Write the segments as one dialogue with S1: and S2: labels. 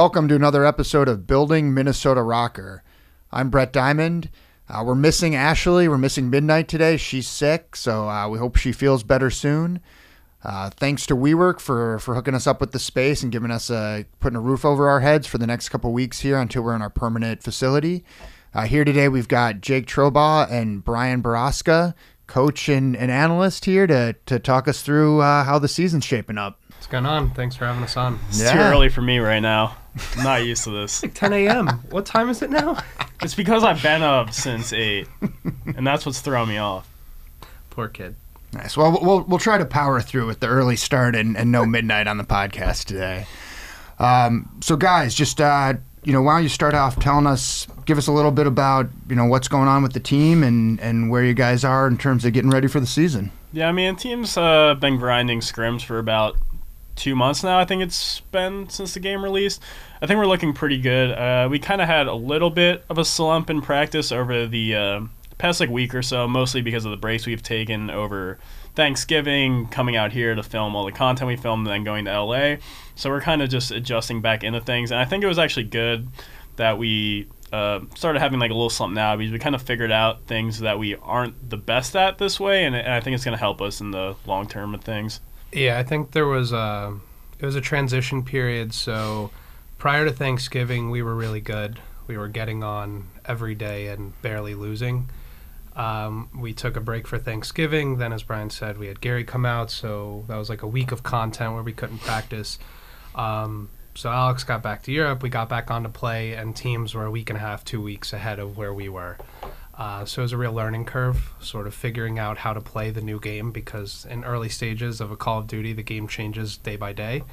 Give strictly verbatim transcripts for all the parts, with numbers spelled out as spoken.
S1: welcome to another episode of Building Minnesota Rocker. I'm Brett Diamond. Uh, we're missing Ashley. We're missing Midnight today. She's sick, so uh, we hope she feels better soon. Uh, thanks to WeWork for, for hooking us up with the space and giving us a, putting a roof over our heads for the next couple weeks here until we're in our permanent facility. Uh, here today we've got Jake Trobaugh and Brian Baraska, coach and, and analyst here to, to talk us through uh, how the season's shaping up.
S2: What's going on? Thanks for having us on.
S3: It's
S1: Yeah.
S3: too early for me right now. I'm not used to this.
S2: Like ten a.m. What time is it now?
S3: It's because I've been up since eight, and that's what's throwing me off.
S2: Poor kid.
S1: Nice. Well, we'll we'll try to power through with the early start and, and no midnight on the podcast today. Um, so, guys, just uh, you know, why don't you start off telling us, give us a little bit about you know what's going on with the team and, and where you guys are in terms of getting ready for the season.
S3: Yeah, I mean, the team's uh, been grinding scrims for about two months now. I think it's been since the game released. I think we're looking pretty good. Uh, we kind of had a little bit of a slump in practice over the uh, past like week or so, mostly because of the breaks we've taken over Thanksgiving, coming out here to film all the content we filmed, and then going to L A. So we're kind of just adjusting back into things, and I think it was actually good that we uh, started having like a little slump now because we kind of figured out things that we aren't the best at this way, and, and I think it's going to help us in the long term of things.
S2: Yeah, I think there was a it was a transition period. So prior to Thanksgiving, we were really good. We were getting on every day and barely losing. Um, we took a break for Thanksgiving. Then, as Brian said, we had Gary come out, so that was like a week of content where we couldn't practice. Um, so Alex got back to Europe. We got back on to play, and teams were a week and a half, two weeks ahead of where we were. Uh, so it was a real learning curve, sort of figuring out how to play the new game, because in early stages of a Call of Duty, the game changes day by day.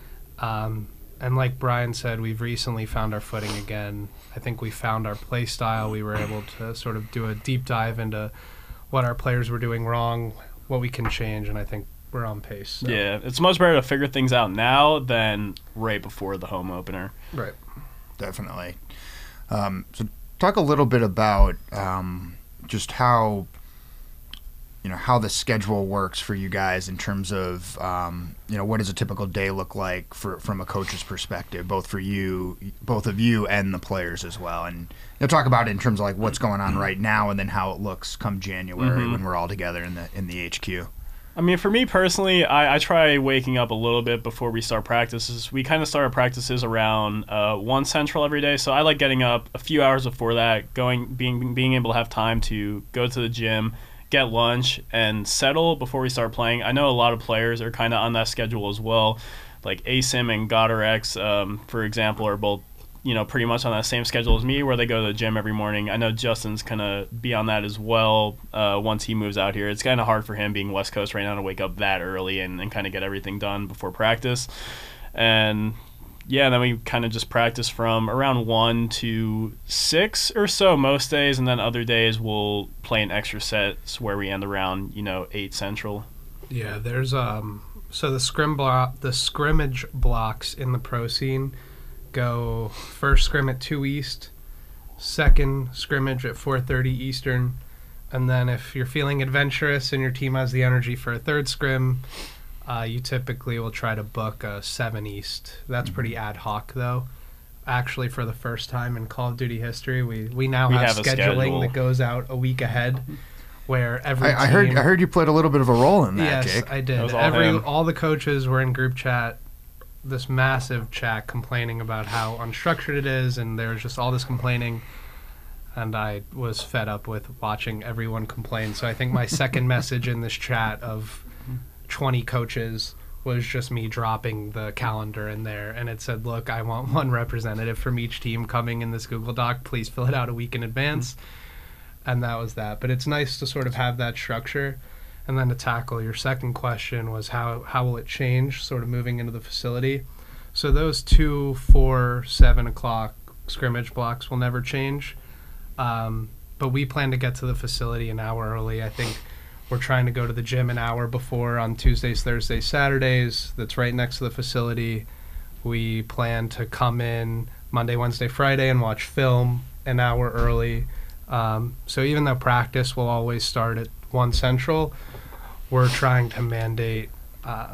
S2: Um, and like Brian said, we've recently found our footing again. I think we found our play style. We were able to sort of do a deep dive into what our players were doing wrong, what we can change, and I think we're on pace. So.
S3: Yeah, it's much better to figure things out now than right before the home opener.
S2: Right.
S1: Definitely. Um, so talk a little bit about um, just how you know how the schedule works for you guys in terms of um, you know what does a typical day look like for from a coach's perspective, both for you, both of you, and the players as well, and you know, talk about it in terms of like what's going on right now, and then how it looks come January
S3: Mm-hmm.
S1: when we're all together in the in the H Q.
S3: I mean, for me personally, I, I try waking up a little bit before we start practices. We kind of start our practices around uh, one Central every day, so I like getting up a few hours before that, going, being being able to have time to go to the gym, get lunch, and settle before we start playing. I know a lot of players are kind of on that schedule as well, like A S I M and GodderX, um, for example, are both you know, pretty much on that same schedule as me, where they go to the gym every morning. I know Justin's going to be on that as well uh, once he moves out here. It's kind of hard for him being West Coast right now to wake up that early and, and kind of get everything done before practice. And, yeah, then we kind of just practice from around one to six or so most days, and then other days we'll play an extra sets where we end around, you know, eight Central.
S2: Yeah, there's um so the scrim block the scrimmage blocks in the pro scene go first scrim at two East, second scrimmage at four thirty Eastern, and then if you're feeling adventurous and your team has the energy for a third scrim, uh, you typically will try to book a seven East. That's pretty ad hoc, though. Actually, for the first time in Call of Duty history, we, we now
S3: We
S2: have,
S3: have a
S2: scheduling
S3: schedule.
S2: that goes out a week ahead, where every
S1: I, I heard
S2: team-
S1: I heard you played a little bit of a role in that,
S2: yes,
S1: Jake.
S2: I did.
S3: That was all
S2: Every
S3: him.
S2: all the coaches were in group chat, this massive chat complaining about how unstructured it is, and there was just all this complaining, and I was fed up with watching everyone complain. So I think my second message in this chat of twenty coaches was just me dropping the calendar in there, and it said, look, I want one representative from each team coming in this Google Doc. Please fill it out a week in advance. And that was that. But it's nice to sort of have that structure. And then to tackle your second question was how, how will it change sort of moving into the facility? So those two, four, seven o'clock scrimmage blocks will never change. Um, but we plan to get to the facility an hour early. I think we're trying to go to the gym an hour before on Tuesdays, Thursdays, Saturdays. That's right next to the facility. We plan to come in Monday, Wednesday, Friday and watch film an hour early. Um, so even though practice will always start at one Central, we're trying to mandate um,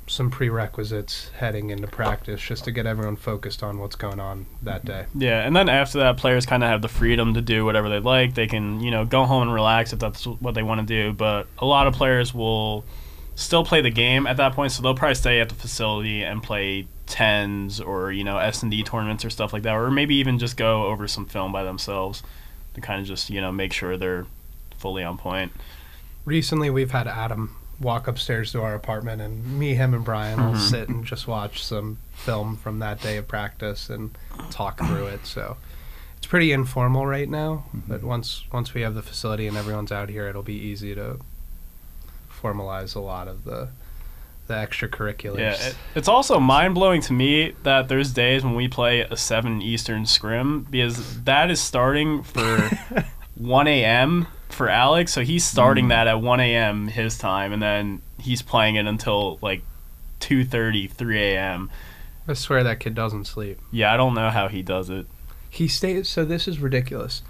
S2: some prerequisites heading into practice just to get everyone focused on what's going on that day.
S3: Yeah, and then after that, players kind of have the freedom to do whatever they like. They can, you know, go home and relax if that's what they want to do. But a lot of players will still play the game at that point, so they'll probably stay at the facility and play tens or, you know, S and D tournaments or stuff like that, or maybe even just go over some film by themselves to kind of just, you know, make sure they're fully on point.
S2: Recently, we've had Adam walk upstairs to our apartment, and me, him, and Brian will
S3: Mhm.
S2: sit and just watch some film from that day of practice and talk through it. So it's pretty informal right now, but once once we have the facility and everyone's out here, it'll be easy to formalize a lot of the the extracurriculars.
S3: Yeah, it, it's also mind-blowing to me that there's days when we play a seven Eastern scrim, because that is starting for one a.m. for Alex, so he's starting
S1: Mm.
S3: that at one a.m. his time, and then he's playing it until like two thirty, three a.m.
S2: I swear that kid doesn't sleep.
S3: Yeah, I don't know how he does it.
S2: He stays. So this is ridiculous.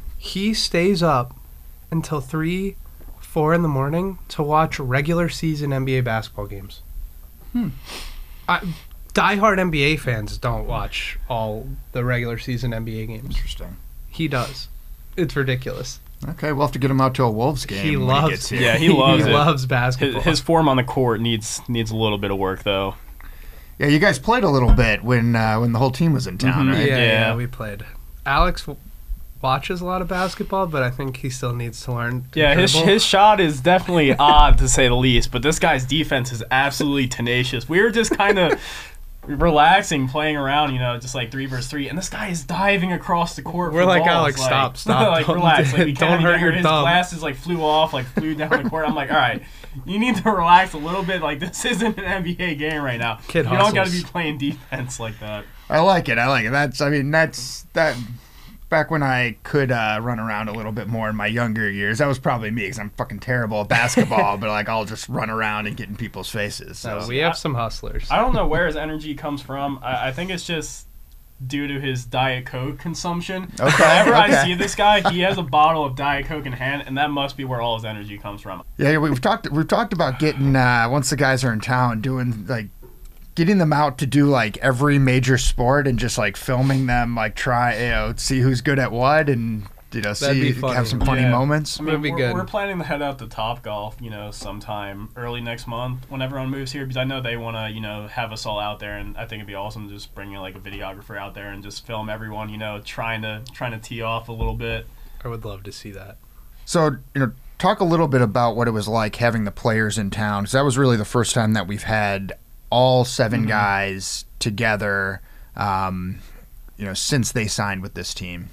S2: He stays up until three, four in the morning to watch regular season N B A basketball games.
S1: Hmm.
S2: I, diehard N B A fans don't watch all the regular season N B A games.
S1: Interesting.
S2: He does. It's ridiculous.
S1: Okay, we'll have to get him out to a Wolves game.
S2: He
S1: when
S2: loves.
S1: He gets here.
S3: Yeah, he loves
S2: he
S3: it.
S2: loves
S3: His,
S2: basketball.
S3: his form on the court needs needs a little bit of work, though.
S1: Yeah, you guys played a little bit when uh, when the whole team was in town,
S3: Mhm.
S1: right?
S2: yeah, yeah,
S3: Yeah.
S2: we played. Alex w- watches a lot of basketball, but I think he still needs to learn. To
S3: Yeah, his
S2: dribble.
S3: his shot is definitely odd to say the least, but this guy's defense is absolutely tenacious. We were just kind of relaxing, playing around, you know, just like three versus three, and this guy is diving across the court.
S2: We're
S3: for
S2: like,
S3: balls.
S2: Alex,
S3: like,
S2: stop, stop.
S3: like,
S2: Don't-
S3: relax. Like, we
S2: don't
S3: can't
S2: hurt
S3: even-
S2: your
S3: His
S2: thumb.
S3: glasses like flew off, like flew down the court. I'm like, all right, you need to relax a little bit. Like, this isn't an N B A game right now.
S2: Kid
S3: you don't got to
S2: hustles.
S3: be playing defense like that.
S1: I like it. I like it. That's. I mean, that's that. Back when I could uh, run around a little bit more in my younger years, that was probably me because I'm fucking terrible at basketball. But like, I'll just run around and get in people's faces. So
S2: So we have some hustlers.
S3: I don't know where his energy comes from. I, I think it's just due to his Diet Coke consumption.
S1: Okay,
S3: Whenever
S1: okay.
S3: I see this guy, he has a bottle of Diet Coke in hand, and that must be where all his energy comes from.
S1: yeah, we've talked. We've talked about getting uh, once the guys are in town, doing like getting them out to do like every major sport and just like filming them, like try you know see who's good at what and you know
S2: That'd be
S1: see
S2: funny.
S1: have some funny
S3: Yeah.
S1: moments.
S3: I mean,
S2: That'd be
S3: we're,
S2: good.
S3: we're planning to head out to Top Golf, you know, sometime early next month when everyone moves here, because I know they want to, you know, have us all out there, and I think it'd be awesome to just bring like a videographer out there and just film everyone, you know, trying to trying to tee off a little bit.
S2: I would love to see that.
S1: So, you know, talk a little bit about what it was like having the players in town, because that was really the first time that we've had all seven
S3: Mm-hmm.
S1: guys together, um, you know, since they signed with this team.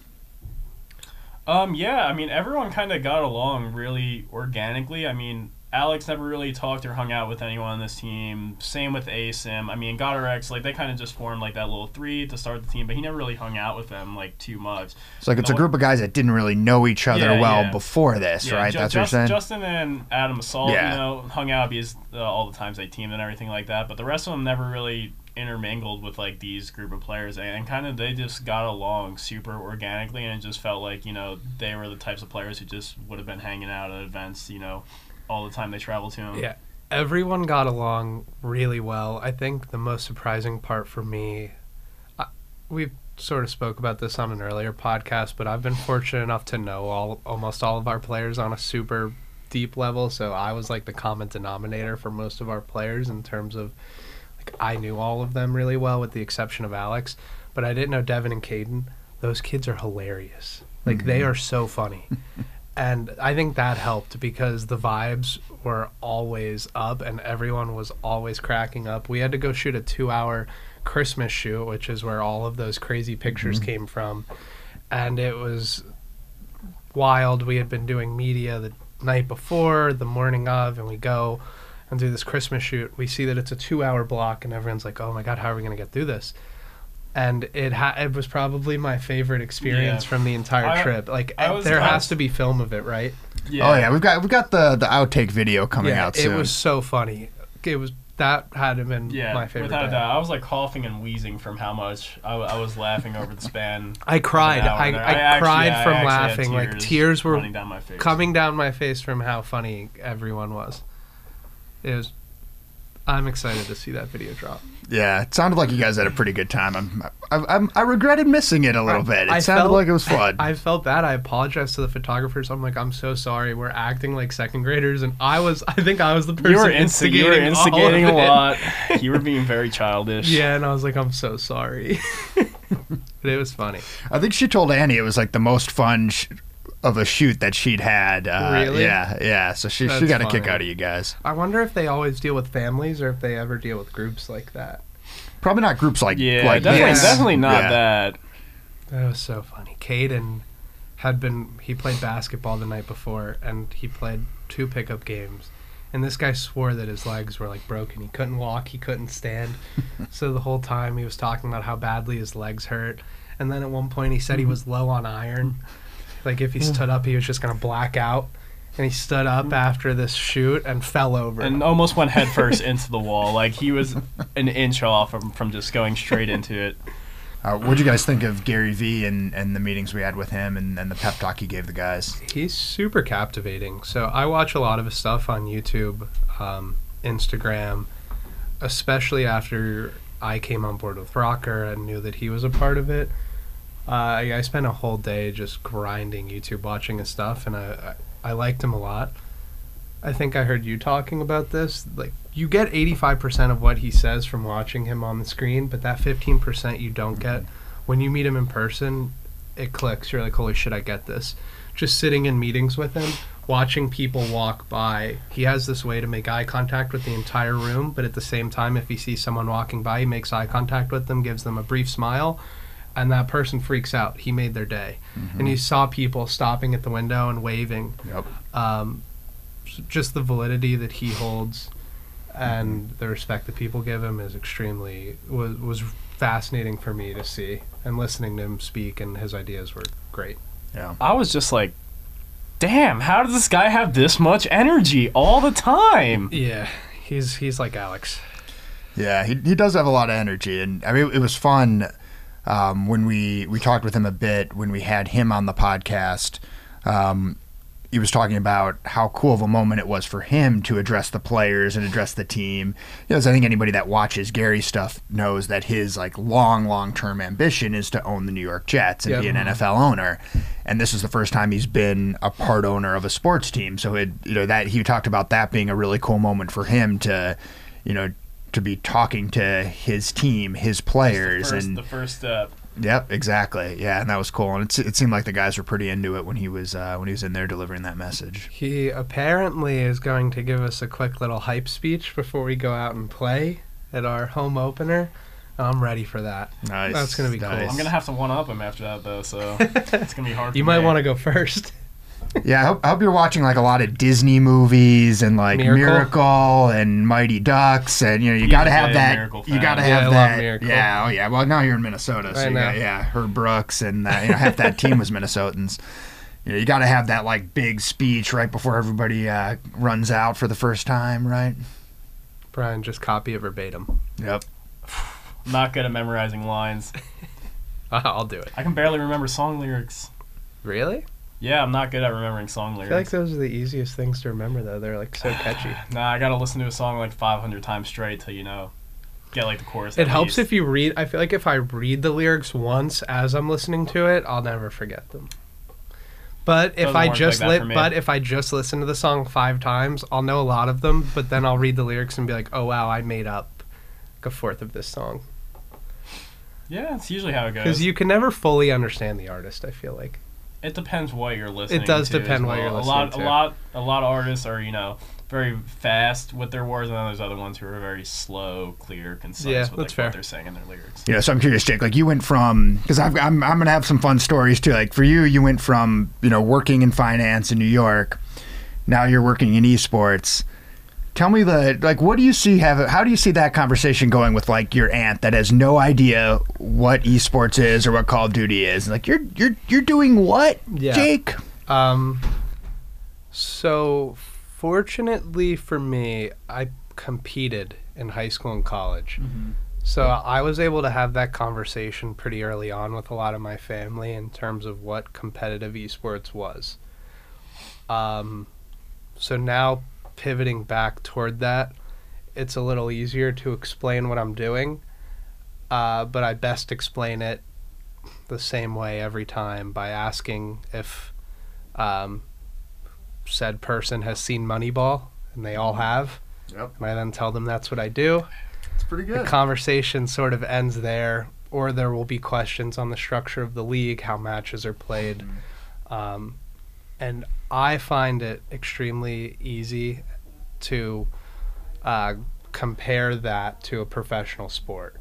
S3: Um, yeah, I mean, everyone kind of got along really organically. I mean, Alex never really talked or hung out with anyone on this team. Same with Asim. I mean, Godarex, like, they kind of just formed, like, that little three to start the team, but he never really hung out with them, like, too much.
S1: It's like it's a
S3: No,
S1: group of guys that didn't really know each other
S3: Yeah,
S1: well
S3: yeah.
S1: before this,
S3: Yeah,
S1: right?
S3: Ju-
S1: That's
S3: Just-
S1: what you're saying?
S3: Justin and Adam Assault,
S1: Yeah.
S3: you know, hung out because uh, all the times they teamed and everything like that, but the rest of them never really intermingled with like these group of players, and, and kind of they just got along super organically, and it just felt like, you know, they were the types of players who just would have been hanging out at events, you know, all the time they traveled to them.
S2: Yeah, everyone got along really well. I think the most surprising part for me, I, we've sort of spoke about this on an earlier podcast, but I've been fortunate enough to know all almost all of our players on a super deep level, so I was like the common denominator for most of our players in terms of like I knew all of them really well with the exception of Alex, but I didn't know Devin and Caden. Those kids are hilarious. Like they are so funny. And I think that helped because the vibes were always up and everyone was always cracking up. We had to go shoot a two-hour Christmas shoot, which is where all of those crazy pictures came from. And it was wild. We had been doing media the night before, the morning of, and we go and do this Christmas shoot. We see that it's a two-hour block, and everyone's like, oh, my God, how are we going to get through this? And it ha- it was probably my favorite experience
S3: Yeah.
S2: from the entire
S3: I-
S2: trip. Like,
S3: I was-
S2: there
S3: I
S2: has
S3: was-
S2: to be film of it, right?
S1: Oh yeah, we've got we've got the the outtake video coming
S2: yeah,
S1: out
S2: it
S1: soon.
S2: was so funny. It was that had to have been
S3: Yeah,
S2: my favorite.
S3: without a
S2: day.
S3: doubt. I was like coughing and wheezing from how much I, I was laughing over the span.
S2: I cried.
S3: of an hour
S2: I,
S3: there.
S2: I,
S3: actually-
S2: cried
S3: I
S2: from
S3: actually had
S2: laughing. Like tears were
S3: running down my face.
S2: coming down my face from how funny everyone was. It was. I'm excited to see that video drop.
S1: Yeah, it sounded like you guys had a pretty good time. I'm, I, I'm, I regretted missing it a little bit. It
S2: I
S1: sounded
S2: felt-
S1: like it was fun.
S2: I felt bad. I apologized to the photographers. I'm like, I'm so sorry. We're acting like second graders, and I was. I think I was the person
S3: You were, insti-
S2: instigating.
S3: you were instigating
S2: all
S3: a
S2: of it.
S3: lot. You were being very childish.
S2: Yeah, and I was like, I'm so sorry. But it was funny.
S1: I think she told Annie it was like the most fun sh- of a shoot that she'd had. Uh,
S2: Really?
S1: Yeah, yeah. So she, she
S2: That's
S1: got a kick
S2: funny.
S1: out of you guys.
S2: I wonder if they always deal with families or if they ever deal with groups like that.
S1: Probably not groups like
S3: Yeah,
S1: like
S3: definitely,
S1: this.
S3: definitely not
S1: Yeah.
S3: that.
S2: That was so funny. Caden had been, he played basketball the night before, and he played two pickup games. And this guy swore that his legs were like broken. He couldn't walk, he couldn't stand. So the whole time he was talking about how badly his legs hurt. And then at one point he said he was low on iron. Like if he stood up, he was just going to black out. And he stood up after this shoot and fell over.
S3: And almost went headfirst into the wall. Like he was an inch off from, from just going straight into it.
S1: Uh, what'd you guys think of Gary Vee and, and the meetings we had with him and, and the pep talk he gave the guys?
S2: He's super captivating. So I watch a lot of his stuff on YouTube, um, Instagram, especially after I came on board with Rocker and knew that he was a part of it. Uh, I, I spent a whole day just grinding YouTube, watching his stuff, and I, I, I liked him a lot. I think I heard you talking about this. Like, you get eighty-five percent of what he says from watching him on the screen, but that fifteen percent you don't get. When you meet him in person, it clicks. You're like, holy shit, I get this. Just sitting in meetings with him, watching people walk by, he has this way to make eye contact with the entire room, but at the same time, if he sees someone walking by, he makes eye contact with them, gives them a brief smile, and that person freaks out. He made their day.
S1: Mm-hmm.
S2: And you saw people stopping at the window and waving.
S1: Yep.
S2: Um, s- just the validity that he holds and the respect that people give him is extremely, was, was fascinating for me to see. And listening to him speak and his ideas were great.
S1: Yeah.
S3: I was just like, damn, how does this guy have this much energy all the time?
S2: Yeah, he's he's like Alex.
S1: Yeah, he he does have a lot of energy, and I mean it was fun um, when we we talked with him a bit when we had him on the podcast. Um, he was talking about how cool of a moment it was for him to address the players and address the team. You know, as I think anybody that watches Gary's stuff knows that his like long, long term ambition is to own the New York Jets and
S2: Yep.
S1: be an N F L owner. And this is the first time he's been a part owner of a sports team. So it, you know, that he talked about that being a really cool moment for him to, you know, to be talking to his team, his players,
S3: the first,
S1: and
S3: the first step.
S1: Yep, exactly. Yeah, and that was cool. And it, it seemed like the guys were pretty into it when he was uh, when he was in there delivering that message.
S2: He apparently is going to give us a quick little hype speech before we go out and play at our home opener. I'm ready for that.
S1: Nice.
S2: That's gonna be
S1: nice.
S2: cool.
S3: I'm going to have to one-up him after that, though, so it's going to be hard
S2: You
S3: for
S2: might
S3: me.
S2: want to go first.
S1: Yeah, I hope, I hope you're watching like a lot of Disney movies and like
S2: Miracle?
S1: Miracle, and Mighty Ducks, and you know you got to
S3: Yeah,
S1: have
S3: yeah,
S1: that.
S3: Miracle
S1: You
S3: fan.
S1: got to
S2: Yeah,
S1: have
S2: I love
S1: that.
S2: Miracle.
S1: Yeah, oh yeah. Well, now you're in Minnesota, so
S2: I
S1: you
S2: know.
S1: got, yeah, Herb Brooks and uh, you know half that team was Minnesotans. You know, you got to have that like big speech right before everybody uh, runs out for the first time, right?
S2: Brian, just copy it verbatim.
S1: Yep.
S3: I'm not good at memorizing lines.
S2: I'll do it.
S3: I can barely remember song lyrics.
S2: Really?
S3: Yeah, I'm not good at remembering song
S2: I
S3: lyrics.
S2: feel like those are the easiest things to remember, though. They're like so catchy.
S3: Nah, I gotta listen to a song like five hundred times straight to, you know, get like the chorus.
S2: It
S3: at
S2: helps
S3: least.
S2: if you read. I feel like if I read the lyrics once as I'm listening to it, I'll never forget them. But if
S3: Doesn't
S2: I
S3: work
S2: just
S3: like that
S2: li-
S3: for me.
S2: but if I just listen to the song five times, I'll know a lot of them. But then I'll read the lyrics and be like, oh wow, I made up like a fourth of this song.
S3: Yeah, it's usually how it goes.
S2: Because you can never fully understand the artist. I feel like.
S3: It depends what you're listening to.
S2: It does
S3: as
S2: depend what
S3: well.
S2: you're
S3: a lot,
S2: listening
S3: A
S2: to.
S3: lot, a lot of artists are, you know, very fast with their words, and then there's other ones who are very slow, clear, concise
S2: Yeah,
S3: with
S2: that's
S3: like,
S2: fair.
S3: what they're saying in their lyrics.
S1: You know, so I'm curious, Jake. Like you went from because I'm I'm I'm gonna have some fun stories too. Like for you, you went from you know working in finance in New York. Now you're working in esports. Tell me the like. What do you see? Have how do you see that conversation going with like your aunt that has no idea what esports is or what Call of Duty is? Like you're you're you're doing what,
S2: Yeah.
S1: Jake?
S2: Um. So, fortunately for me, I competed in high school and college. So I was able to have that conversation pretty early on with a lot of my family in terms of what competitive esports was. Um, so now pivoting back toward that, it's a little easier to explain what I'm doing, uh, but I best explain it the same way every time by asking if um, said person has seen Moneyball, and they all have.
S1: Yep.
S2: And I then tell them that's what I do.
S1: It's pretty
S2: The
S1: good.
S2: conversation sort of ends there, or there will be questions on the structure of the league, how matches are played. Um, and I find it extremely easy to uh, compare that to a professional sport.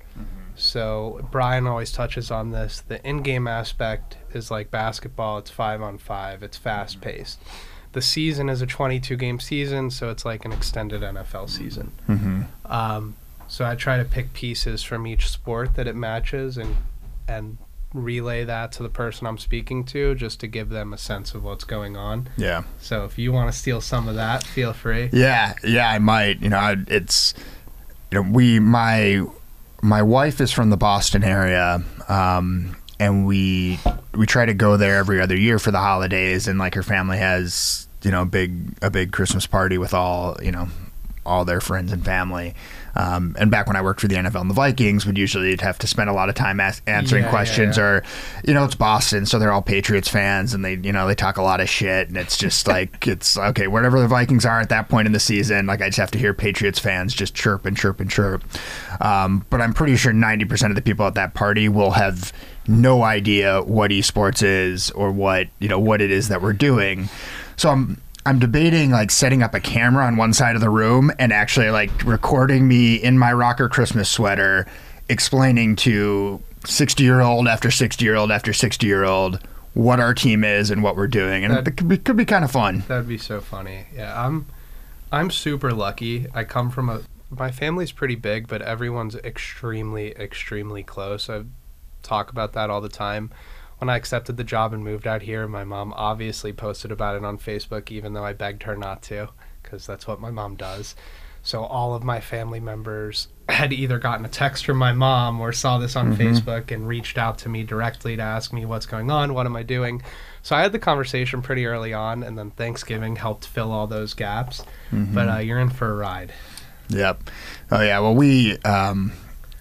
S2: So Brian always touches on this. The in-game aspect is like basketball. It's five on five. It's fast-paced. The season is a twenty-two game season, so it's like an extended N F L season.
S1: Mm-hmm.
S2: Um, so I try to pick pieces from each sport that it matches and and relay that to the person I'm speaking to, just to give them a sense of what's going on.
S1: Yeah.
S2: So if you want to steal some of that, feel free.
S1: Yeah, yeah, I might. You know, I, it's you know, we my my wife is from the Boston area, um, and we we try to go there every other year for the holidays, and like her family has, you know, a big a big Christmas party with all, you know, all their friends and family. Um, and back when I worked for the N F L and the Vikings, we'd usually have to spend a lot of time as- answering
S2: Yeah,
S1: questions,
S2: yeah, yeah.
S1: or, you know, it's Boston, so they're all Patriots fans, and they, you know, they talk a lot of shit, and it's just like, it's okay, wherever the Vikings are at that point in the season, like I just have to hear Patriots fans just chirp and chirp and chirp. Um, but I'm pretty sure ninety percent of the people at that party will have no idea what esports is or what, you know, what it is that we're doing. So I'm I'm debating like setting up a camera on one side of the room and actually like recording me in my rocker Christmas sweater explaining to sixty year old after sixty year old after sixty year old what our team is and what we're doing, and
S2: That-
S1: it could be, could be kind of fun.
S2: That'd be so funny. Yeah, I'm I'm super lucky. I come from a my family's pretty big, but everyone's extremely extremely close. I talk about that all the time. When I accepted the job and moved out here, my mom obviously posted about it on Facebook, even though I begged her not to, because that's what my mom does. So all of my family members had either gotten a text from my mom or saw this on Facebook and reached out to me directly to ask me what's going on, what am I doing. So I had the conversation pretty early on, and then Thanksgiving helped fill all those gaps. But uh, you're in for a ride.
S1: Yep. Oh yeah. Well, we um,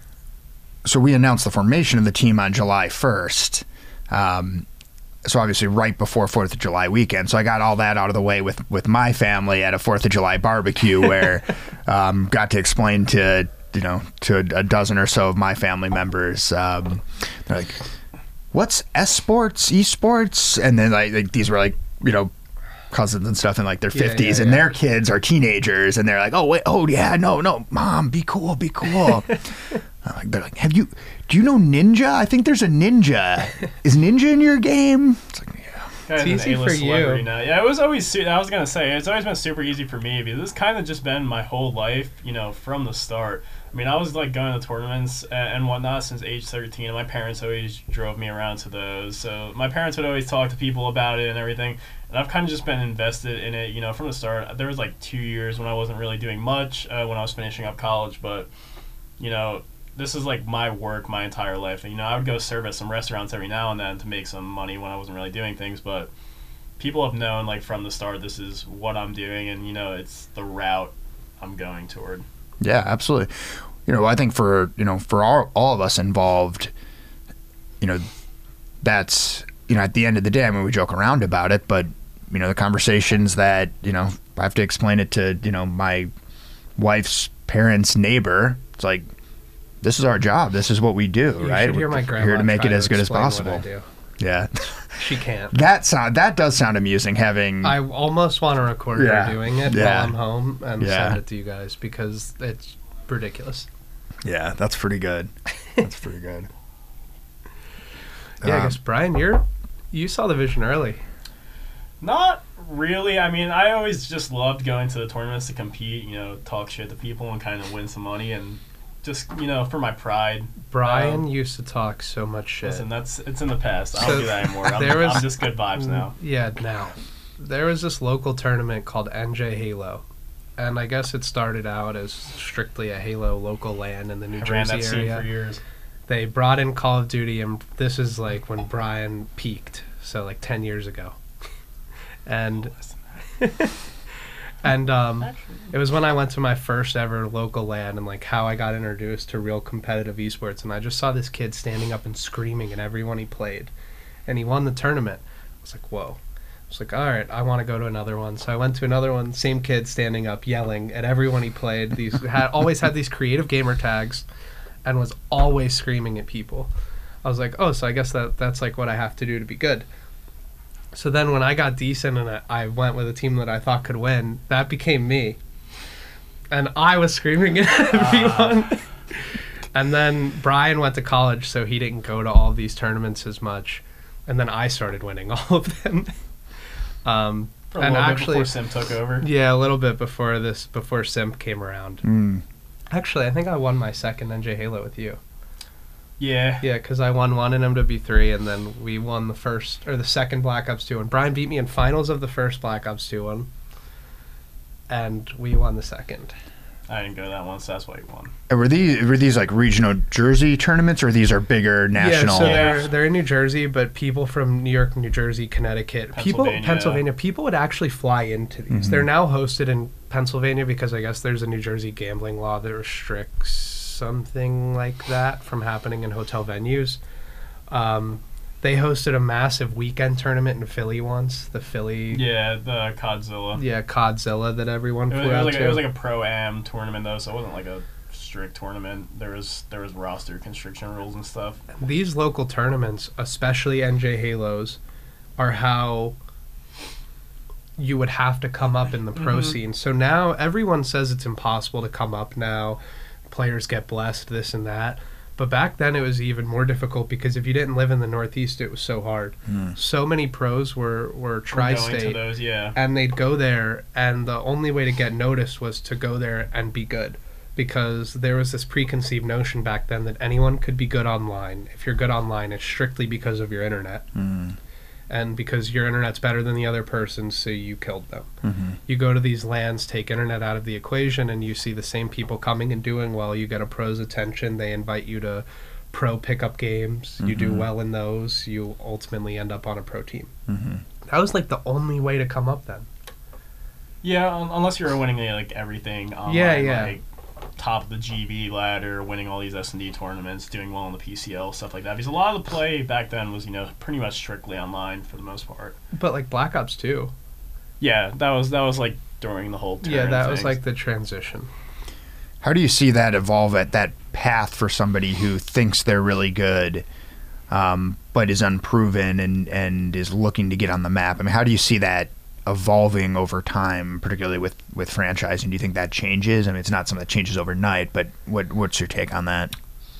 S1: so we announced the formation of the team on July first. Um, so obviously right before fourth of July weekend. So I got all that out of the way with, with my family at a fourth of July barbecue where um, got to explain to, you know, to a, a dozen or so of my family members. Um, they're like, what's S-sports, esports? And then like, like these were like, you know, cousins and stuff in like their
S2: Yeah,
S1: fifties,
S2: yeah,
S1: and
S2: yeah.
S1: their kids are teenagers, and they're like, oh wait, oh yeah, no, no, mom, be cool, be cool. I'm like, they're like, have you, do you know Ninja? I think there's a Ninja. Is Ninja in your game? It's like, yeah.
S3: Guy's an
S2: easy
S3: A-list
S2: for you.
S3: celebrity now. Yeah, it was always. su- I was gonna say it's always been super easy for me because this kind of just been my whole life, you know, from the start. I mean, I was like going to tournaments and, and whatnot since age thirteen, and my parents always drove me around to those. So my parents would always talk to people about it and everything, and I've kind of just been invested in it, you know, from the start. There was like two years when I wasn't really doing much uh, when I was finishing up college, but you know. This is like my work my entire life. And, you know, I would go serve at some restaurants every now and then to make some money when I wasn't really doing things. But people have known, like, from the start, this is what I'm doing. And, you know, it's the route I'm going toward.
S1: Yeah, absolutely. You know, I think for, you know, for all, all of us involved, you know, that's, you know, at the end of the day, I mean, we joke around about it, but, you know, the conversations that, you know, I have to explain it to, you know, my wife's parents' neighbor, it's like, this is our job. This is what we do,
S2: You
S1: right?
S2: should hear
S1: We're
S2: my grandma
S1: here to make
S2: try
S1: it as good as
S2: explain what
S1: possible.
S2: I do.
S1: Yeah.
S2: She can't.
S1: That sound that does sound amusing having
S2: I almost want to record
S1: Yeah.
S2: her doing it
S1: Yeah.
S2: while I'm home and
S1: Yeah.
S2: send it to you guys because it's ridiculous.
S1: Yeah, that's pretty good. That's pretty good.
S2: Yeah, I
S1: Um,
S2: guess Brian, you're you saw the vision early.
S3: Not really. I mean, I always just loved going to the tournaments to compete, you know, talk shit to people and kind of win some money and just, you know, for my pride.
S2: Brian
S3: Um,
S2: used to talk so much shit.
S3: Listen, that's it's in the past. I
S2: So,
S3: don't do that anymore. I'm,
S2: there was-
S3: I'm just good vibes now.
S2: Yeah, now. There was this local tournament called N J Halo. And I guess it started out as strictly a Halo local LAN in the New
S3: I ran
S2: Jersey
S3: that scene
S2: area.
S3: for years.
S2: They brought in Call of Duty, and this is like when Brian peaked, so like ten years ago. And And um, it was when I went to my first ever local LAN and like how I got introduced to real competitive esports. And I just saw this kid standing up and screaming at everyone he played. And he won the tournament. I was like, whoa. I was like, all right, I want to go to another one. So I went to another one, same kid standing up, yelling at everyone he played. These had always had these creative gamer tags and was always screaming at people. I was like, oh, so I guess that that's like what I have to do to be good. So then when I got decent and I, I went with a team that I thought could win, that became me. And I was screaming at everyone. Uh. And then Brian went to college, so he didn't go to all these tournaments as much. And then I started winning all of them. Um,
S3: For a
S2: and
S3: little
S2: actually,
S3: bit before Simp took over.
S2: Yeah, a little bit before this, before Simp came around.
S1: Mm.
S2: Actually, I think I won my second N J Halo with you.
S3: Yeah.
S2: Yeah, because I won one in M W three, and then we won the first or the second Black Ops two one. Brian beat me in finals of the first Black Ops two one, and we won the second.
S3: I didn't go to that one, so that's why you won.
S1: And were these were these like regional Jersey tournaments, or these are bigger national?
S2: Yeah, so they're they're in New Jersey, but people from New York, New Jersey, Connecticut, people
S3: Pennsylvania.
S2: Pennsylvania, people would actually fly into these.
S1: Mm-hmm.
S2: They're now hosted in Pennsylvania because I guess there's a New Jersey gambling law that restricts something like that from happening in hotel venues. Um, they hosted a massive weekend tournament in Philly once. The Philly,
S3: Yeah, the Codzilla.
S2: yeah, Codzilla that everyone
S3: It was,
S2: flew
S3: it was
S2: out
S3: like
S2: to.
S3: a, it was like a pro-am tournament though, so it wasn't like a strict tournament. There was there was roster constriction rules and stuff.
S2: These local tournaments, especially N J Halos, are how you would have to come up in the pro
S3: Mhm.
S2: scene. So now everyone says it's impossible to come up now. Players get blessed, this and that. But back then it was even more difficult because if you didn't live in the Northeast, it was so hard.
S1: Mm.
S2: So many pros were, were
S3: We're going to
S2: tri-state,
S3: those, yeah.
S2: and they'd go there, and the only way to get noticed was to go there and be good. Because there was this preconceived notion back then that anyone could be good online. If you're good online, it's strictly because of your internet.
S1: Mm.
S2: And because your internet's better than the other person's, so you killed them.
S1: Mm-hmm.
S2: You go to these lands, take internet out of the equation, and you see the same people coming and doing well. You get a pro's attention. They invite you to pro pickup games. You do
S1: Mhm.
S2: well in those. You ultimately end up on a pro team.
S1: Mm-hmm.
S2: That was like the only way to come up then.
S3: Yeah, un- unless you were winning like everything online,
S2: Yeah, yeah.
S3: like top of the G B ladder, winning all these S and D tournaments, doing well in the P C L, stuff like that. Because a lot of the play back then was, you know, pretty much strictly online for the most part.
S2: But like Black Ops two.
S3: Yeah, that was that was like during the whole
S2: Yeah,
S3: turn
S2: that
S3: things.
S2: was like the transition.
S1: How do you see that evolve at that path for somebody who thinks they're really good, um, but is unproven and, and is looking to get on the map? I mean, how do you see that evolving over time, particularly with, with franchising? Do you think that changes? I mean, it's not something that changes overnight, but what what's your take on that?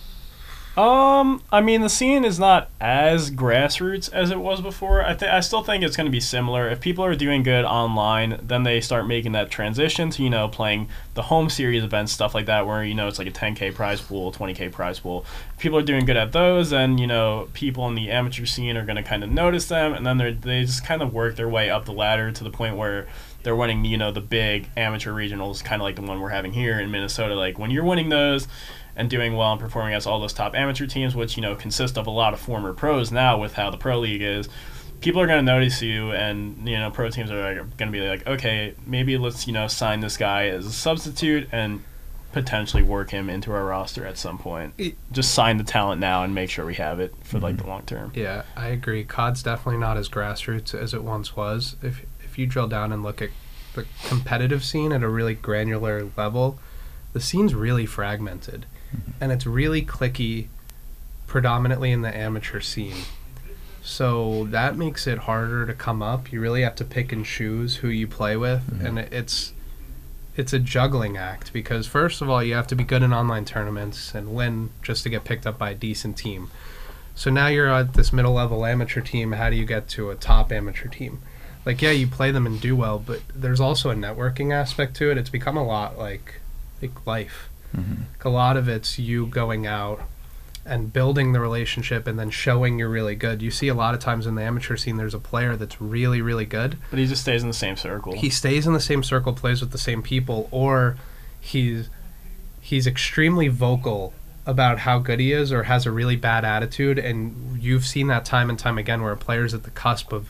S3: Um, I mean, the scene is not as grassroots as it was before. I think I still think it's going to be similar. If people are doing good online, then they start making that transition to, you know, playing the home series events, stuff like that, where, you know, it's like a ten K prize pool, twenty K prize pool. If people are doing good at those, then, you know, people in the amateur scene are going to kind of notice them, and then they they just kind of work their way up the ladder to the point where they're winning, you know, the big amateur regionals, kind of like the one we're having here in Minnesota. Like, when you're winning those and doing well and performing against all those top amateur teams, which, you know, consist of a lot of former pros now with how the pro league is, people are going to notice you, and, you know, pro teams are going to be like, okay, maybe let's, you know, sign this guy as a substitute and potentially work him into our roster at some point.
S2: It,
S3: Just sign the talent now and make sure we have it for, like,
S1: Mhm.
S3: the long term.
S2: Yeah, I agree. C O D's definitely not as grassroots as it once was. If if you drill down and look at the competitive scene at a really granular level, the scene's really fragmented. And it's really cliquey, predominantly in the amateur scene. So that makes it harder to come up. You really have to pick and choose who you play with,
S1: Mhm.
S2: and it's it's a juggling act because first of all, you have to be good in online tournaments and win just to get picked up by a decent team. So now you're at this middle level amateur team. How do you get to a top amateur team? Like, yeah, you play them and do well, but there's also a networking aspect to it. It's become a lot like like life.
S1: Mm-hmm.
S2: A lot of it's you going out and building the relationship and then showing you're really good. You see a lot of times in the amateur scene, there's a player that's really, really good.
S3: But he just stays in the same circle.
S2: He stays in the same circle, plays with the same people, or he's he's extremely vocal about how good he is or has a really bad attitude. And you've seen that time and time again where a player's at the cusp of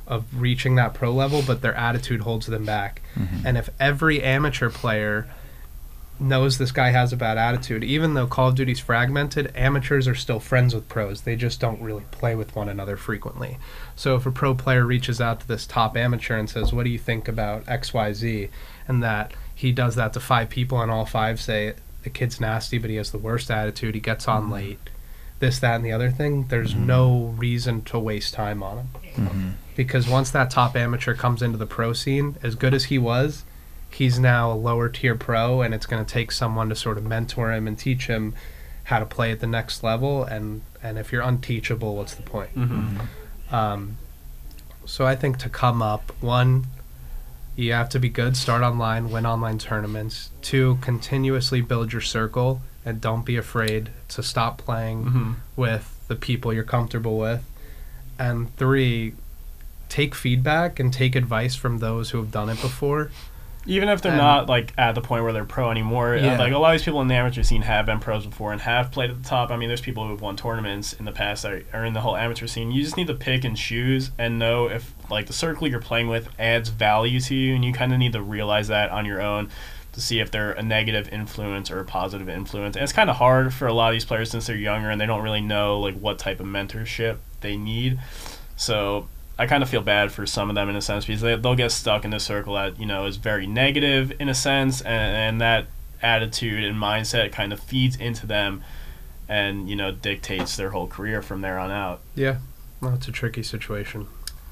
S2: of reaching that pro level, but their attitude holds them back.
S1: Mm-hmm.
S2: And if every amateur player knows this guy has a bad attitude, even though Call of Duty's fragmented, amateurs are still friends with pros. They just don't really play with one another frequently. So if a pro player reaches out to this top amateur and says, what do you think about X Y Z, and that he does that to five people and all five say, the kid's nasty, but he has the worst attitude, he gets on
S1: Mm-hmm.
S2: late, this, that, and the other thing, there's
S1: Mm-hmm.
S2: no reason to waste time on him.
S1: Mm-hmm.
S2: Because once that top amateur comes into the pro scene, as good as he was, he's now a lower tier pro, and it's going to take someone to sort of mentor him and teach him how to play at the next level. And, and if you're unteachable, what's the point?
S3: Mm-hmm.
S2: Um, so I think to come up, one, you have to be good, start online, win online tournaments. Two, continuously build your circle, and don't be afraid to stop playing
S3: Mm-hmm.
S2: with the people you're comfortable with. And three, take feedback and take advice from those who have done it before.
S3: Even if they're
S2: And-
S3: not like at the point where they're pro anymore, uh,
S2: Yeah.
S3: like a lot of these people in the amateur scene have been pros before and have played at the top. I mean, there's people who have won tournaments in the past that are, are in the whole amateur scene. You just need to pick and choose and know if like the circle you're playing with adds value to you, and you kind of need to realize that on your own to see if they're a negative influence or a positive influence. And it's kind of hard for a lot of these players since they're younger and they don't really know like what type of mentorship they need. So I kind of feel bad for some of them in a sense because they, they'll get stuck in this circle that, you know, is very negative in a sense, and, and that attitude and mindset kind of feeds into them and, you know, dictates their whole career from there on out.
S2: Yeah, well, it's a tricky situation.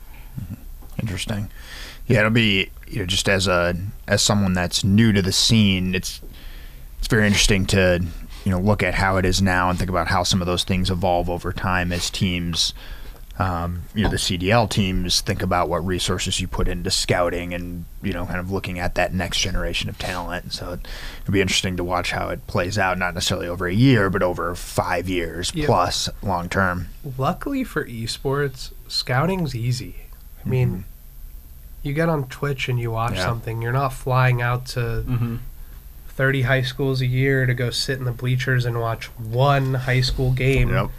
S1: Interesting. Yeah, it'll be, you know, just as a as someone that's new to the scene, it's it's very interesting to, you know, look at how it is now and think about how some of those things evolve over time as teams, um, you know, the C D L teams think about what resources you put into scouting and, you know, kind of looking at that next generation of talent. So it, it'll be interesting to watch how it plays out, not necessarily over a year, but over five years
S2: Yeah.
S1: plus long term.
S2: Luckily for esports, scouting's easy. I mean,
S1: Mhm.
S2: you get on Twitch and you watch
S1: Yeah.
S2: something. You're not flying out to
S3: Mm-hmm.
S2: thirty high schools a year to go sit in the bleachers and watch one high school game.
S1: Yep.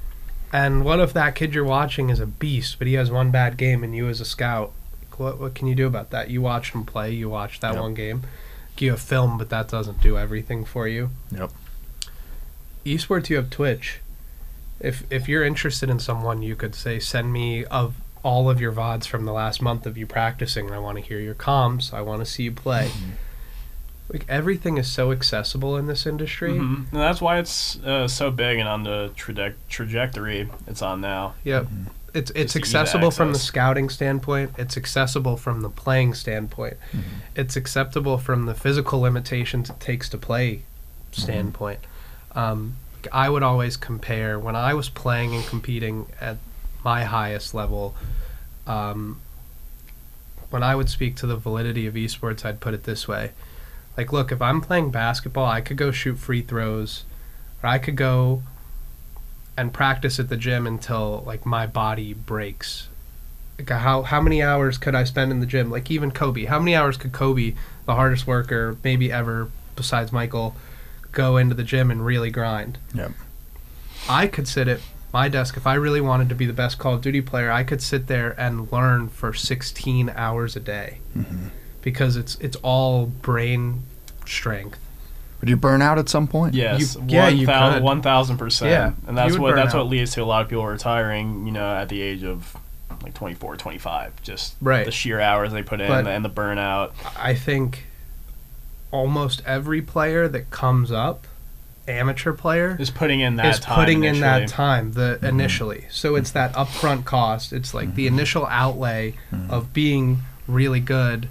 S2: And what if that kid you're watching is a beast, but he has one bad game, and you as a scout, like, what what can you do about that? You watch him play, you watch that
S1: Yep.
S2: one game. You have film, but that doesn't do everything for you.
S1: Yep.
S2: Esports, you have Twitch. If if you're interested in someone, you could say, send me of all of your V O Ds from the last month of you practicing. I want to hear your comms. I want to see you play. Like, everything is so accessible in this industry.
S3: Mm-hmm. And that's why it's uh, so big and on the traje- trajectory it's on now.
S2: Yep. It's it's
S3: Just easy to
S2: accessible from the
S3: access.
S2: scouting standpoint. It's accessible from the playing standpoint. It's acceptable from the physical limitations it takes to play standpoint. Um, I would always compare when I was playing and competing at my highest level. Um, when I would speak to the validity of esports, I'd put it this way. Like, look, if I'm playing basketball, I could go shoot free throws, or I could go and practice at the gym until, like, my body breaks. Like, how how many hours could I spend in the gym? Like, even Kobe. How many hours could Kobe, the hardest worker maybe ever besides Michael, go into the gym and really grind?
S1: Yep.
S2: I could sit at my desk. If I really wanted to be the best Call of Duty player, I could sit there and learn for sixteen hours a day.
S1: Mm-hmm.
S2: Because it's it's all brain strength.
S1: Would you burn out at some point?
S3: Yes,
S2: You- yeah, you could.
S3: one thousand percent.
S2: Yeah,
S3: And that's
S2: you would
S3: what
S2: burn
S3: that's
S2: out.
S3: what leads to a lot of people retiring, you know, at the age of like twenty-four, twenty-five. Just
S2: Right.
S3: the sheer hours they put in
S2: But-
S3: and the burnout.
S2: I think almost every player that comes up, amateur player,
S3: Is putting in that
S2: is
S3: time
S2: putting in that
S3: initially.
S2: time the initially. So it's that upfront cost. It's like the initial outlay of being really good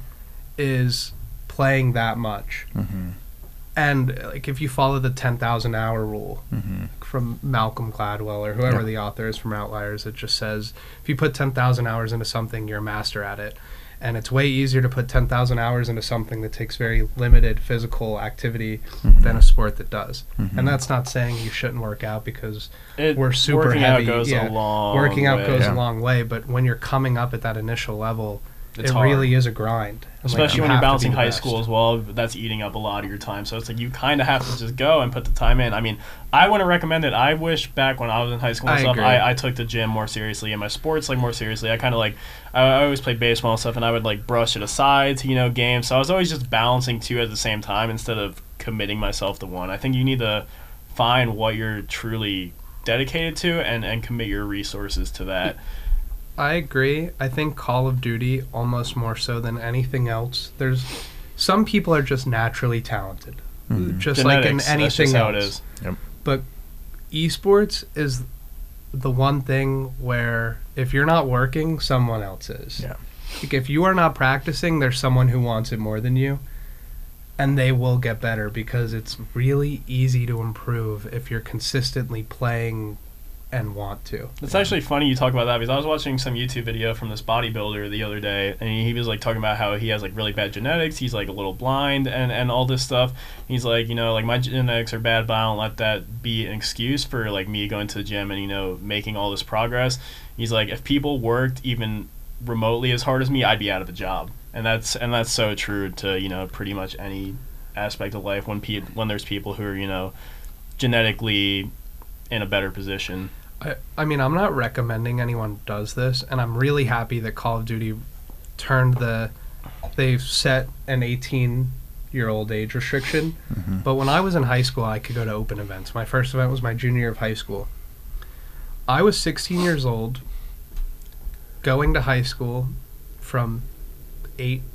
S2: is playing that much.
S1: Mm-hmm.
S2: And like, if you follow the ten thousand hour rule
S1: Mm-hmm.
S2: from Malcolm Gladwell or whoever
S1: Yeah.
S2: the author is from Outliers, it just says if you put ten thousand hours into something, you're a master at it. And it's way easier to put ten thousand hours into something that takes very limited physical activity than a sport that does.
S1: Mhm.
S2: And that's not saying you shouldn't work out, because
S3: It,
S2: we're super
S3: working
S2: heavy.
S3: out goes
S2: yeah,
S3: a long
S2: working out
S3: way.
S2: goes
S1: Yeah.
S2: a long way, but when you're coming up at that initial level,
S3: it's
S2: it
S3: hard.
S2: really is a grind. And, like,
S3: Especially
S2: you
S3: when you're
S2: have to be
S3: balancing
S2: the
S3: high
S2: best.
S3: school as well, that's eating up a lot of your time. So it's like you kind of have to just go and put the time in. I mean, I wouldn't recommend it. I wish back when I was in high school and
S2: I
S3: stuff,
S2: agree.
S3: I, I took the gym more seriously and my sports like more seriously. I kind of like, I, I always played baseball and stuff, and I would like brush it aside to, you know, games. So I was always just balancing two at the same time instead of committing myself to one. I think you need to find what you're truly dedicated to and, and commit your resources to that.
S2: I agree. I think Call of Duty almost more so than anything else. There's some people are just naturally talented,
S1: Mhm.
S2: just like in
S3: Genetics,
S2: anything
S3: that's just how it
S2: else.
S3: is.
S2: But esports is the one thing where if you're not working, someone else is.
S1: Yeah.
S2: Like if you are not practicing, there's someone who wants it more than you, and they will get better because it's really easy to improve if you're consistently playing and want to.
S3: It's actually funny you talk about that because I was watching some YouTube video from this bodybuilder the other day, and he was like talking about how he has like really bad genetics. He's like a little blind and, and all this stuff. He's like, you know, like my genetics are bad, but I don't let that be an excuse for like me going to the gym and, you know, making all this progress. He's like, if people worked even remotely as hard as me, I'd be out of a job. And that's and that's so true to, you know, pretty much any aspect of life when pe- when there's people who are, you know, genetically in a better position.
S2: I, I mean, I'm not recommending anyone does this, and I'm really happy that Call of Duty turned the, they've set an eighteen-year-old age restriction.
S1: Mhm.
S2: But when I was in high school, I could go to open events. My first event was my junior year of high school. I was sixteen years old, going to high school from eight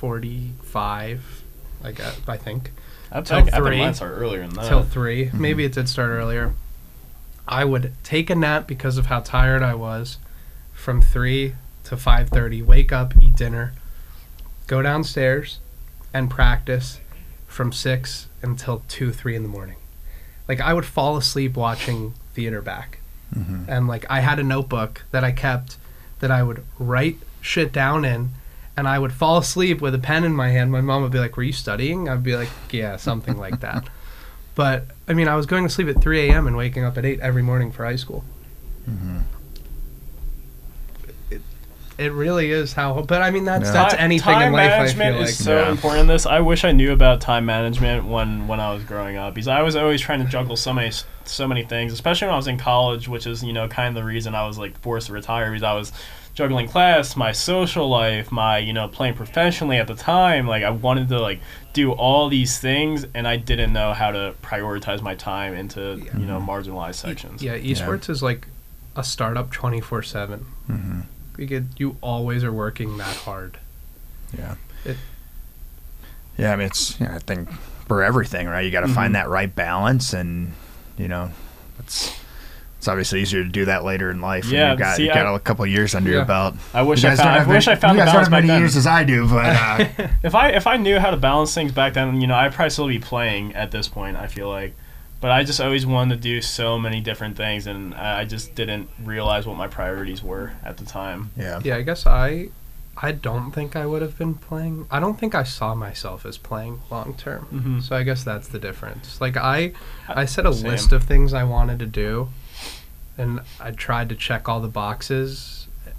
S2: forty-five, I got, I think,
S3: I
S2: Till
S3: think I think
S2: three.
S3: mine started earlier than that.
S2: till three. Maybe it did start earlier. I would take a nap because of how tired I was from three to five thirty, wake up, eat dinner, go downstairs and practice from six until two, three in the morning. Like I would fall asleep watching theater back.
S1: Mhm.
S2: And like I had a notebook that I kept that I would write shit down in, and I would fall asleep with a pen in my hand. My mom would be like, "Were you studying?" I'd be like, "Yeah, something like that." But I mean, I was going to sleep at three a.m. and waking up at eight every morning for high school.
S1: Mhm.
S2: It really is how. But I mean, that's
S1: Yeah.
S2: that's
S3: Ti-
S2: anything
S3: time
S2: in life. I
S3: management
S2: feel like.
S3: is so
S1: Yeah.
S3: important in this. I wish I knew about time management when, when I was growing up because I was always trying to juggle so many so many things, especially when I was in college, which is, you know, kind of the reason I was like forced to retire because I was juggling class, my social life, my, you know, playing professionally at the time. Like I wanted to like do all these things, and I didn't know how to prioritize my time into, you know, marginalized sections.
S2: Yeah, esports is like a startup twenty-four seven.
S1: Mhm.
S2: You get, you always are working that hard.
S1: Yeah.
S2: It-
S1: Yeah, I mean, it's, you know, I think for everything, right? You got to
S2: Mhm.
S1: find that right balance, and, you know, it's it's obviously easier to do that later in life. when
S3: Yeah,
S1: you've got,
S3: see,
S1: you've got
S3: I-
S1: a couple of years under
S2: Yeah.
S1: your belt.
S3: I wish
S1: You
S3: I
S1: guys
S3: found.
S1: don't
S3: I
S1: have
S3: wish
S1: many-
S3: I found
S1: you
S3: the
S1: guys
S3: balance
S1: don't have
S3: back
S1: many
S3: then.
S1: years as I do, but uh,
S3: If I if I knew how to balance things back then, you know, I'd probably still be playing at this point. I feel like, but I just always wanted to do so many different things, and I I just didn't realize what my priorities were at the time.
S1: yeah.
S2: Yeah, I guess I, I don't think I would have been playing. I don't think I saw myself as playing long term.
S3: Mm-hmm.
S2: So I guess that's the difference. Like I, I set a
S3: Same.
S2: list of things I wanted to do, and I tried to check all the boxes.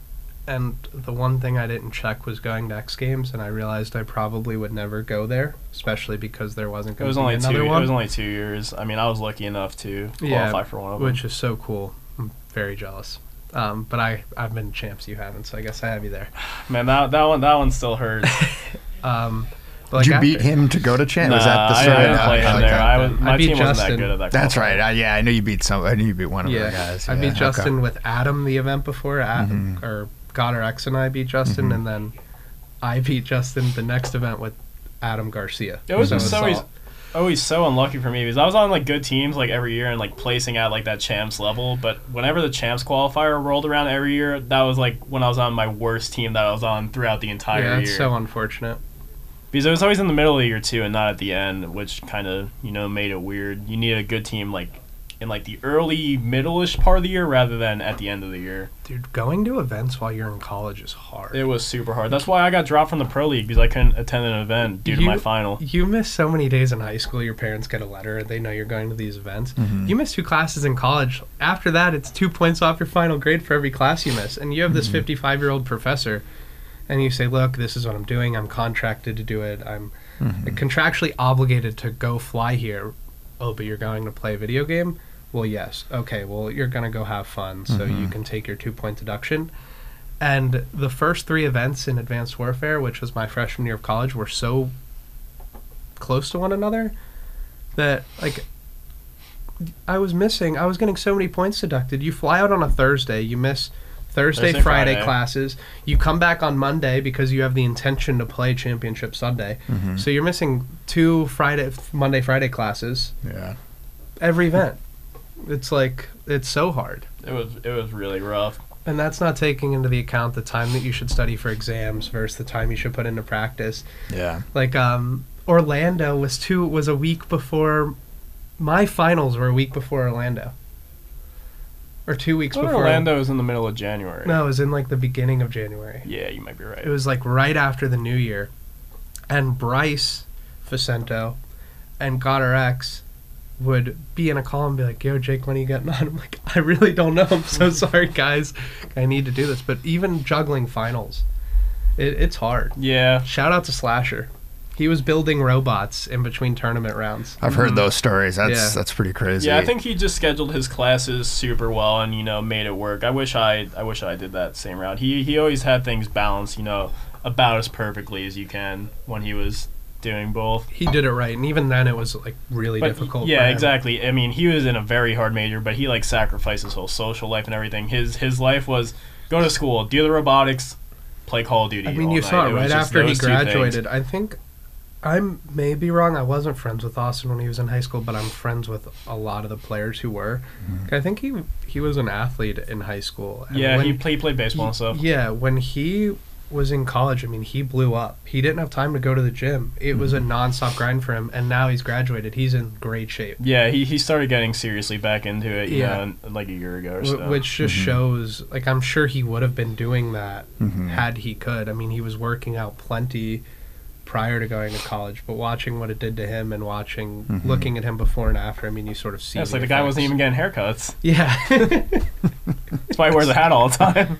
S2: And the one thing I didn't check was going to X Games, and I realized I probably would never go there, especially because there wasn't
S3: It
S2: going
S3: was
S2: to be
S3: only
S2: another
S3: two.
S2: one.
S3: It was only two years. I mean, I was lucky enough to
S2: Yeah,
S3: qualify for one of them.
S2: which is so cool. I'm very jealous. Um, but I, I've been champs, you haven't, so I guess I have you there.
S3: Man, that that one that one still hurts.
S2: Um, but
S1: Did you
S2: like
S1: beat
S2: after-
S1: him to go to champ?
S3: Nah,
S1: was that the
S3: I,
S1: story?
S3: I didn't
S1: Oh,
S3: play him
S1: okay.
S3: there. I was, my
S2: I beat
S3: team wasn't
S2: Justin.
S3: that good at that.
S1: That's
S3: qualifier.
S1: right. I, yeah, I knew you beat some. I knew you beat one of
S2: Yeah,
S1: the guys.
S2: I
S1: Yeah,
S2: beat
S1: okay.
S2: Justin with Adam the event before, Ad,
S1: Mhm.
S2: or Goddard X and I beat Justin,
S1: Mhm.
S2: and then I beat Justin the next event with Adam Garcia.
S3: It was
S2: So
S3: so
S2: it's
S3: always,
S2: all-
S3: always so unlucky for me because I was on like good teams like every year and like placing at like that champs level. But whenever the champs qualifier rolled around every year, that was like when I was on my worst team that I was on throughout the entire
S2: yeah,
S3: year.
S2: it's so unfortunate.
S3: Because it was always in the middle of the year too, and not at the end, which kind of, you know, made it weird. You need a good team like in like the early, middle-ish part of the year rather than at the end of the year.
S2: Dude, going to events while you're in college is hard.
S3: It was super hard. That's why I got dropped from the pro league because I couldn't attend an event due to
S2: You-
S3: my final.
S2: You miss so many days in high school. Your parents get a letter. They know you're going to these events.
S1: Mhm.
S2: You miss two classes in college. After that, it's two points off your final grade for every class you miss. And you have this
S1: Mhm.
S2: fifty-five-year-old professor and you say, look, this is what I'm doing. I'm contracted to do it. I'm
S1: Mhm.
S2: contractually obligated to go fly here. Oh, but you're going to play a video game? Well, yes. Okay, well, you're going to go have fun, so
S1: Mhm.
S2: you can take your two-point deduction. And the first three events in Advanced Warfare, which was my freshman year of college, were so close to one another that, like, I was missing, I was getting so many points deducted. You fly out on a Thursday, you miss Thursday,
S3: Thursday,
S2: Friday,
S3: Friday.
S2: classes. You come back on Monday because you have the intention to play Championship Sunday.
S1: Mhm.
S2: So you're missing two Friday, Monday, Friday classes
S1: Yeah.
S2: every event. It's like, it's so hard.
S3: It was it was really rough.
S2: And that's not taking into the account the time that you should study for exams versus the time you should put into practice.
S1: Yeah.
S2: Like um, Orlando was two was a week before my finals were a week before Orlando, or two weeks
S3: I thought
S2: before
S3: Orlando was in the middle of January.
S2: No, it was in like the beginning of January.
S3: Yeah, you might be right.
S2: It was like right after the New Year, and Bryce Facento and GodRX would be in a call and be like, "Yo, Jake, when are you getting on?" I'm like, "I really don't know. I'm so sorry, guys. I need to do this." But even juggling finals, it, it's hard.
S3: Yeah.
S2: Shout out to Slasher. He was building robots in between tournament rounds.
S1: I've heard
S3: Mhm.
S1: those stories. That's
S2: Yeah.
S1: that's pretty crazy.
S3: Yeah, I think he just scheduled his classes super well and, you know, made it work. I wish I I wish I did that same route. He he always had things balanced, you know, about as perfectly as you can when he was doing both.
S2: He did it right, and even then it was like really
S3: But
S2: difficult.
S3: yeah,
S2: for him.
S3: exactly. I mean, he was in a very hard major, but he like sacrificed his whole social life and everything. His his life was go to school, do the robotics, play Call of Duty.
S2: I mean,
S3: all
S2: you
S3: night.
S2: saw it
S3: was
S2: right
S3: just
S2: after he
S3: those two things.
S2: graduated. I think I may be wrong. I wasn't friends with Austin when he was in high school, but I'm friends with a lot of the players who were.
S1: Mhm.
S2: I think he he was an athlete in high school. and
S3: Yeah,
S2: when-
S3: he played played baseball and stuff.
S2: Yeah, when he was in college, I mean, he blew up. He didn't have time to go to the gym. It was a
S3: Mm-hmm.
S2: nonstop grind for him, and now he's graduated. He's in great shape.
S3: Yeah, he, he started getting seriously back into it, you
S2: Yeah.
S3: know, like a year ago or
S2: Wh-
S3: so.
S2: Which just
S1: Mhm.
S2: shows, like, I'm sure he would have been doing that
S1: Mhm.
S2: had he could. I mean, he was working out plenty prior to going to college, but watching what it did to him and watching,
S1: Mhm.
S2: looking at him before and after, I mean, you sort of see.
S3: Yeah, it's like the guy wasn't even getting haircuts.
S2: Yeah.
S3: That's why he wears a hat all the time.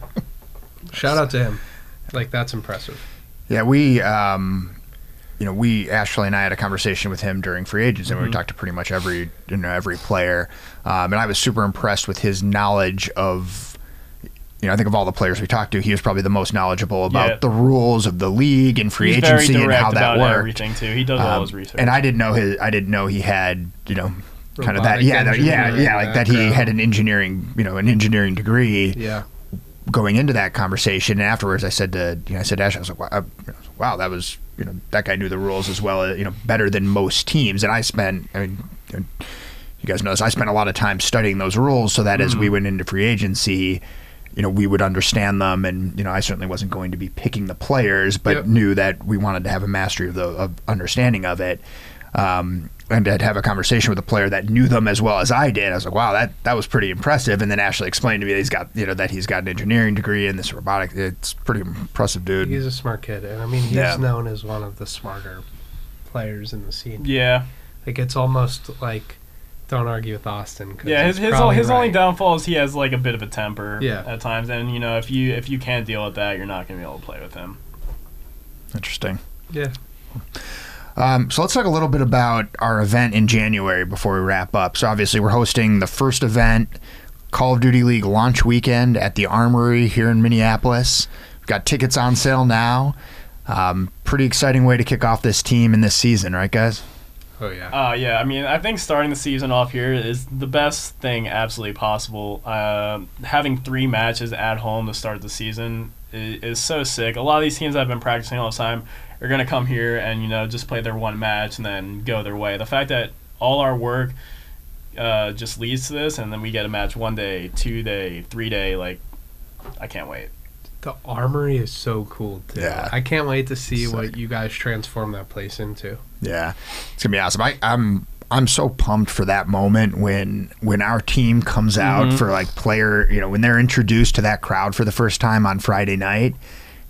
S2: Shout out to him. Like, that's impressive.
S1: Yeah, we, um, you know, we Ashley and I had a conversation with him during free agency, and we
S2: Mhm.
S1: talked to pretty much every, you know, every player, um, and I was super impressed with his knowledge of, you know, I think of all the players we talked to, he was probably the most knowledgeable about
S3: Yeah.
S1: the rules of the league and free
S3: He's very
S1: agency and
S3: direct
S1: how that
S3: about
S1: worked.
S3: everything too. He does all
S1: Um,
S3: his research.
S1: and I didn't know his, I didn't know he had, you know, kind of that,
S2: Robotic
S1: yeah, that, yeah,
S2: engineering
S1: yeah, like that he
S2: background.
S1: had an engineering, you know, an engineering degree.
S2: Yeah.
S1: Going into that conversation, and afterwards, I said to, you know, I said to Ash, I was like, wow, I- wow, that was, you know, that guy knew the rules as well, uh, you know, better than most teams. And I spent, I mean, you guys know this, I spent a lot of time studying those rules so that as we went into free agency, you know, we would understand them. And, you know, I certainly wasn't going to be picking the players, but
S2: Yep.
S1: knew that we wanted to have a mastery of the of understanding of it. Um, and to have a conversation with a player that knew them as well as I did, I was like, wow, that, that was pretty impressive. And then Ashley explained to me that he's got, you know, that he's got an engineering degree in this robotic. It's pretty impressive, dude.
S2: He's a smart kid. And I mean, he's
S1: Yeah.
S2: known as one of the smarter players in the scene.
S3: yeah,
S2: Like, it's almost like, don't argue with Austin. 'cause
S3: yeah. His
S2: he's
S3: his,
S2: probably
S3: his only
S2: right.
S3: downfall is he has like a bit of a temper
S2: Yeah.
S3: at times, and you know if you if you can't deal with that, you're not going to be able to play with him.
S1: Interesting.
S2: Yeah.
S1: Um, so let's talk a little bit about our event in January before we wrap up. So obviously we're hosting the first event, Call of Duty League launch weekend at the Armory here in Minneapolis. We've got tickets on sale now. Um, pretty exciting way to kick off this team in this season, right, guys?
S2: Oh, yeah.
S3: Uh, yeah, I mean, I think starting the season off here is the best thing absolutely possible. Uh, having three matches at home to start the season is, is so sick. A lot of these teams that have been practicing all the time are going to come here and, you know, just play their one match and then go their way. The fact that all our work uh, just leads to this, and then we get a match one day, two day, three day, like, I can't wait.
S2: The Armory is so cool, too.
S1: Yeah.
S2: I can't wait to see
S1: Sick.
S2: what you guys transform that place into.
S1: Yeah, it's gonna be awesome. I, I'm I'm so pumped for that moment when when our team comes out
S3: Mhm.
S1: for like player, you know, when they're introduced to that crowd for the first time on Friday night,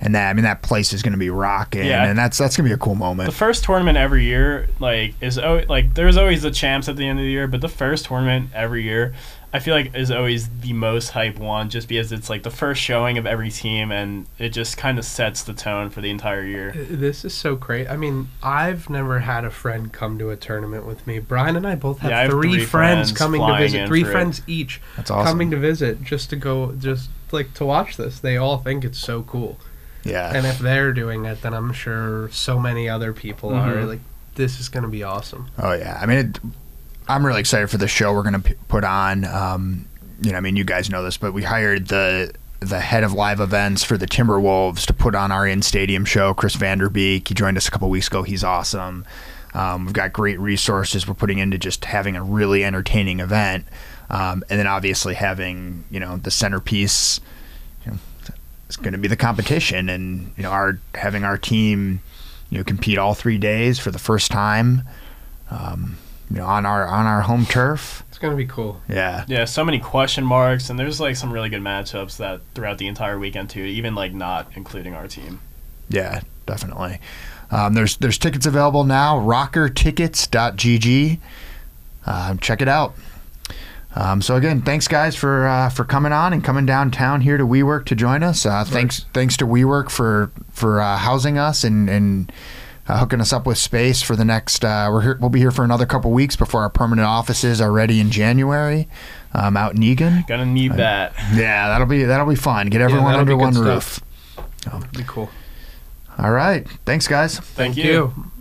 S1: and that I mean that place is going to be rocking,
S3: Yeah.
S1: and that's that's going to be a cool
S3: The
S1: moment.
S3: first tournament every year, like, is always, like there's always the champs at the end of the year, but the first tournament every year, I feel like is always the most hype one, just because it's like the first showing of every team, and it just kind of sets the tone for the entire year.
S2: This is so great. I mean, I've never had a friend come to a tournament with me. Brian and I both have,
S3: Yeah, I have
S2: three,
S3: three
S2: friends,
S3: friends
S2: coming to
S3: flying
S2: visit.
S3: in
S2: Three
S3: for it.
S2: friends each
S1: That's awesome.
S2: coming to visit just to go, just like to watch this. They all think it's so cool.
S1: Yeah,
S2: And if they're doing it, then I'm sure so many other people
S3: Mhm.
S2: are. Like, this is going to be awesome.
S1: oh yeah. I mean, it, I'm really excited for the show we're going to p- put on. Um, you know, I mean, you guys know this, but we hired the the head of live events for the Timberwolves to put on our in-stadium show, Chris Vanderbeek. He joined us a couple weeks ago. He's awesome. Um, we've got great resources we're putting into just having a really entertaining event, um, and then obviously having, you know, the centerpiece, you know, is going to be the competition, and you know, our having our team, you know, compete all three days for the first time, um, you know, on our on our home turf.
S2: It's going to be cool.
S1: Yeah,
S3: Yeah, so many question marks, and there's like some really good matchups that throughout the entire weekend too, even like not including our team.
S1: yeah, definitely. Um, there's there's tickets available now. rocker tickets dot g g. Um, check it out. Um, so again, thanks guys for uh, for coming on and coming downtown here to WeWork to join us. Uh, thanks thanks to WeWork for for uh, housing us and and uh, hooking us up with space for the next. Uh, we're here, we'll be here for another couple weeks before our permanent offices are ready in January, um, out in Egan.
S3: Gonna need that.
S1: Yeah, that'll be that'll be fun. Get everyone
S2: that'll be
S1: under
S2: good
S1: one
S2: stuff.
S1: roof.
S2: It'll be cool.
S1: All right, thanks guys.
S3: Thank,
S2: Thank
S3: you.
S2: you.